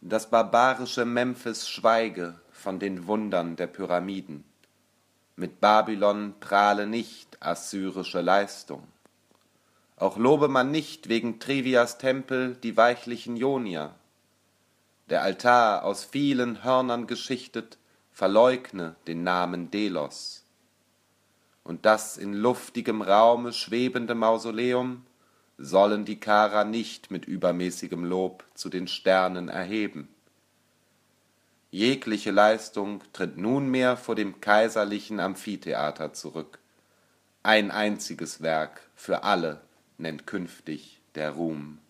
Das barbarische Memphis schweige von den Wundern der Pyramiden. Mit Babylon prahle nicht assyrische Leistung. Auch lobe man nicht wegen Trivias Tempel die weichlichen Jonier. Der Altar aus vielen Hörnern geschichtet verleugne den Namen Delos. Und das in luftigem Raume schwebende Mausoleum sollen die Karer nicht mit übermäßigem Lob zu den Sternen erheben. Jegliche Leistung tritt nunmehr vor dem kaiserlichen Amphitheater zurück. Ein einziges Werk für alle nennt künftig der Ruhm.